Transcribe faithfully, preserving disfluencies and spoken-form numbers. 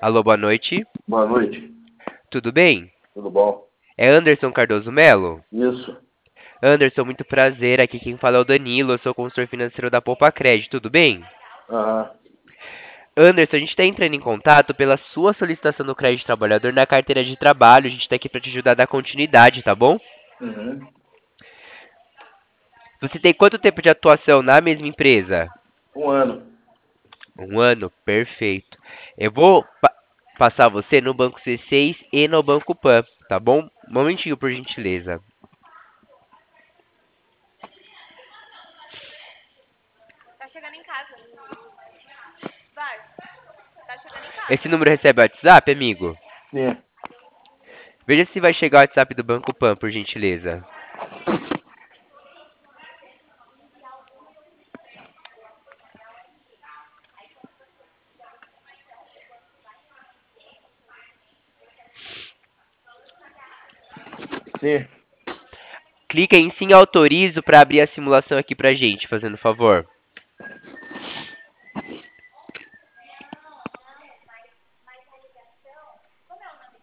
Alô, boa noite. Boa noite, Tudo bem? tudo bom? É Anderson Cardoso Melo? Isso. Anderson, muito prazer. Aqui quem fala é o Danilo. Eu sou consultor financeiro da Poupa Crédito. Tudo bem? Aham. Anderson, a gente está entrando em contato pela sua solicitação do crédito trabalhador na carteira de trabalho. A gente está aqui para te ajudar a dar continuidade, tá bom? Uhum. Você tem quanto tempo de atuação na mesma empresa? Um ano. Um ano? Perfeito. Eu vou pa- passar você no Banco C seis e no Banco Pan, tá bom? Um momentinho, por gentileza. Tá chegando em casa. Vai, tá chegando em Esse casa. número recebe WhatsApp, amigo? Sim. Veja se vai chegar o WhatsApp do Banco Pan, por gentileza. Sim. Clica em sim autorizo para abrir a simulação aqui pra gente, fazendo favor.